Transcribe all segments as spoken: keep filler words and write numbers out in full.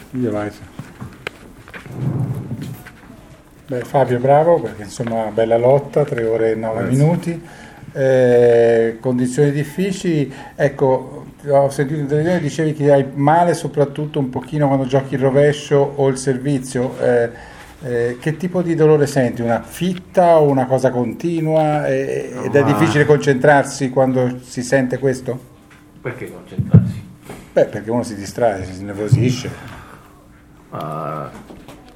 Io vai. Beh, Fabio bravo, perché insomma bella lotta, tre ore e nove minuti, eh, condizioni difficili. Ecco, ho sentito in televisione, dicevi che hai male soprattutto un pochino quando giochi il rovescio o il servizio. Eh, eh, che tipo di dolore senti? Una fitta o una cosa continua? Eh, ed è difficile concentrarsi quando si sente questo? Perché concentrarsi? Beh, perché uno si distrae, si nervosisce. Uh...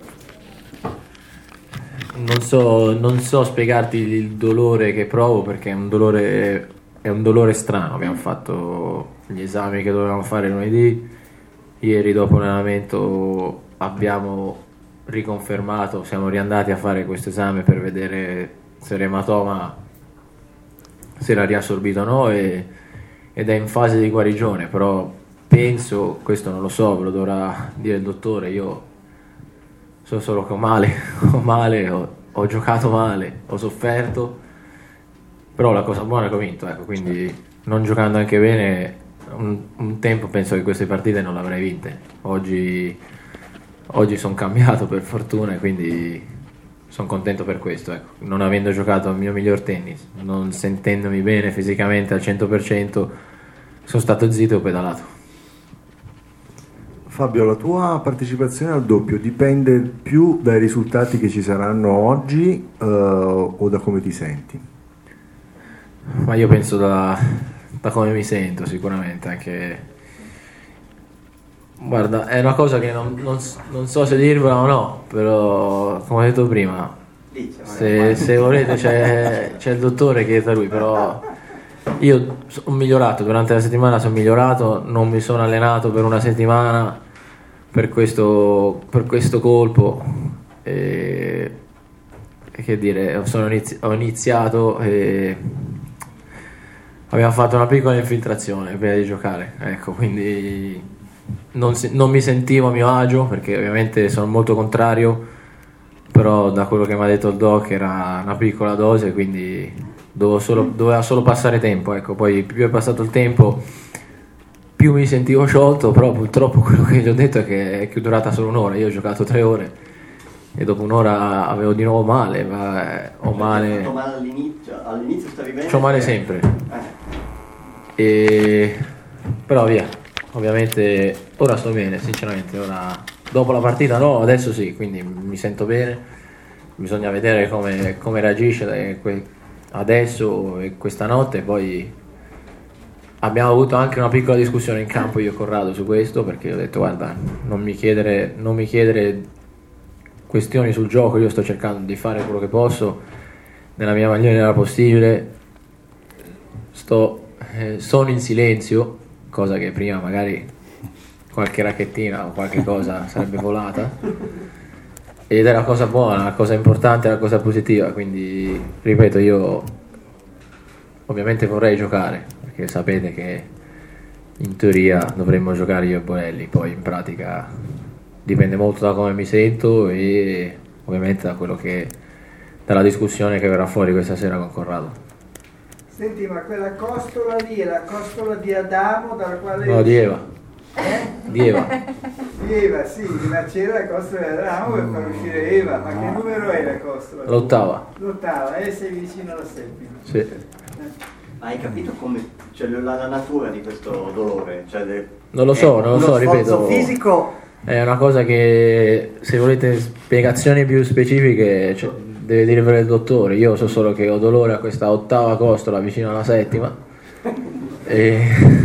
Non so, non so spiegarti il dolore che provo, perché è un dolore, è un dolore strano. Abbiamo fatto gli esami che dovevamo fare lunedì, ieri dopo l'allenamento abbiamo riconfermato, siamo riandati a fare questo esame per vedere se l'ematoma si era riassorbito o no, e, ed è in fase di guarigione, però penso, questo non lo so, ve lo dovrà dire il dottore, io so solo che ho male, ho male, ho, ho giocato male, ho sofferto, però la cosa buona è che ho vinto, ecco, quindi non giocando anche bene, un, un tempo penso che queste partite non le avrei vinte. Oggi, oggi sono cambiato per fortuna e quindi sono contento per questo, ecco. Non avendo giocato il mio miglior tennis, non sentendomi bene fisicamente al cento per cento, sono stato zitto e ho pedalato. Fabio, la tua partecipazione al doppio dipende più dai risultati che ci saranno oggi uh, o da come ti senti? Ma io penso da, da come mi sento sicuramente, anche guarda, è una cosa che non, non, non so se dirvela o no, però come ho detto prima, se, se volete c'è, c'è il dottore, chiedete a lui, però io ho migliorato durante la settimana, sono migliorato, non mi sono allenato per una settimana per questo, per questo colpo e, e che dire, sono inizi, ho iniziato e abbiamo fatto una piccola infiltrazione prima di giocare, ecco, quindi non, si, non mi sentivo a mio agio, perché ovviamente sono molto contrario, però da quello che mi ha detto il doc era una piccola dose, quindi dovevo solo, doveva solo passare tempo, ecco. Poi più è passato il tempo più mi sentivo sciolto, però purtroppo quello che gli ho detto è che è durata solo un'ora. Io ho giocato tre ore e dopo un'ora avevo di nuovo male, ma ho male. Hai fatto male all'inizio? All'inizio stavi bene? C'ho male sempre. Eh. E... però via, ovviamente ora sto bene, sinceramente. Ora, dopo la partita no, adesso sì, quindi mi sento bene. Bisogna vedere come, come reagisce adesso e questa notte. Poi abbiamo avuto anche una piccola discussione in campo io e Corrado su questo, perché ho detto guarda, non mi chiedere, non mi chiedere questioni sul gioco, io sto cercando di fare quello che posso nella mia maniera possibile, sto, eh, sono in silenzio, cosa che prima magari qualche racchettina o qualche cosa sarebbe volata, ed è la cosa buona, la cosa importante, la cosa positiva. Quindi ripeto, io ovviamente vorrei giocare, perché sapete che in teoria dovremmo giocare io e Bonelli, poi in pratica dipende molto da come mi sento e ovviamente da quello che, dalla discussione che verrà fuori questa sera con Corrado. Senti, ma quella costola lì è la costola di Adamo dalla quale... No, di Eva. Eh? Di Eva. Di Eva, sì, ma c'era la costola di Adamo per far uscire Eva, ma che numero è la costola? L'ottava. L'ottava, e eh, sei vicino alla settima. Sì. Ma hai capito come, cioè, la, la natura di questo dolore? Cioè de, non lo so, non lo so, ripeto. Fisico. È una cosa che, se volete spiegazioni più specifiche, cioè, deve dirvelo il dottore. Io so solo che ho dolore a questa ottava costola vicino alla settima e,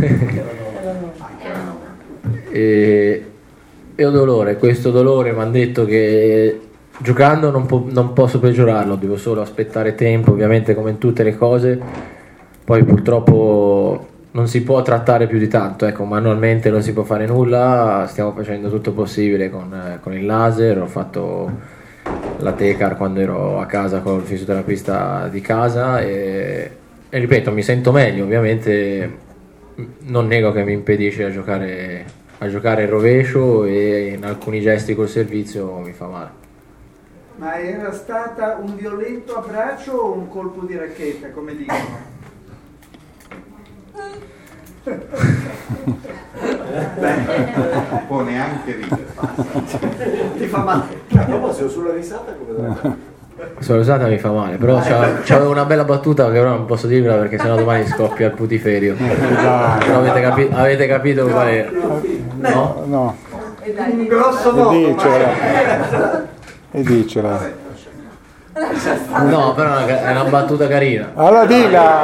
e, e ho dolore. Questo dolore mi hanno detto che giocando non, po- non posso peggiorarlo, devo solo aspettare tempo, ovviamente come in tutte le cose. Poi purtroppo non si può trattare più di tanto, ecco, manualmente non si può fare nulla, stiamo facendo tutto possibile con, eh, con il laser. Ho fatto la Tecar quando ero a casa con il fisioterapista di casa e, e ripeto, mi sento meglio, ovviamente non nego che mi impedisce a giocare, a giocare il rovescio e in alcuni gesti col servizio mi fa male. Ma era stata un violento abbraccio o un colpo di racchetta, come dicono? Non può neanche ridere. Ti fa male. A proposito, sulla risata come dovrebbe? Sulla risata mi fa male, però c'ha- c'avevo una bella battuta che però non posso dirvela perché sennò domani scoppia il putiferio. Però avete, capi- avete capito qual è? No? No, Un grosso e modo. dicela. E dicela. No, però è una, è una battuta carina. Allora dilla.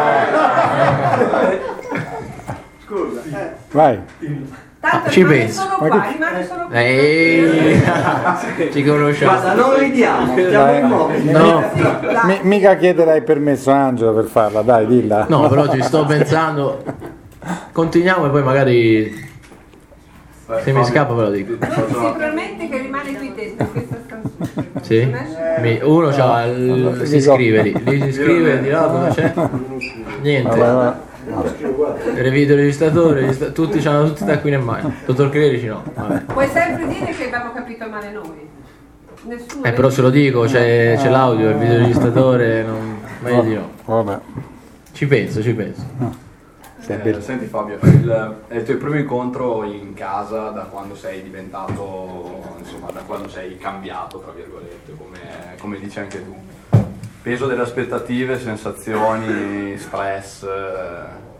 Scusa. Vai. Tanto ci rimane penso. solo Ma qua, che- rimane solo qua. Ehi, ci conosciamo. Guarda, non ridiamo, stiamo immobili. No, Mi- mica chiederai permesso a Angela per farla, dai, dilla. no, però ci sto pensando. Continuiamo e poi magari se mi scappa ve lo dico. Lui si promette che rimane qui dentro questa stanza. Sì? Mi- uno c'ha il, si iscrive lì, lì si iscrive di là dove c'è. Niente. Vai, vai. Il videoregistratore, registra- tutti c'hanno tutti i taccuini in mano. Dottor Clerici no. Vabbè. Puoi sempre dire che abbiamo capito male noi. Nessuno. Eh però se lo dico, c'è, c'è l'audio, il videoregistratore, non... meglio di no. Vabbè. Ci penso, ci penso. Eh, senti Fabio, il, è il tuo primo incontro in casa da quando sei diventato, insomma, da quando sei cambiato, tra virgolette, come, come dici anche tu. Peso delle aspettative, sensazioni, stress. eh,